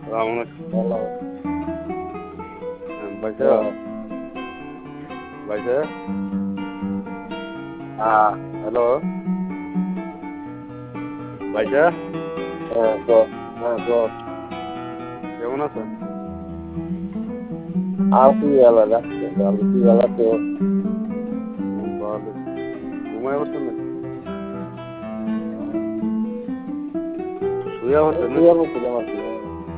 Hello. ভাইসা ভাইসা হ্যাঁ, hello ভাইসা হ্যাঁ, হ্যাঁ, কেমন আছেন? আছি ভালো যাচ্ছে, আমি কি ভালো তো ভালো। ঘুমায় বসছেন নাকি? শুয়ে বসছেন শুয়ে নাকি? বলছিলাম আর কি।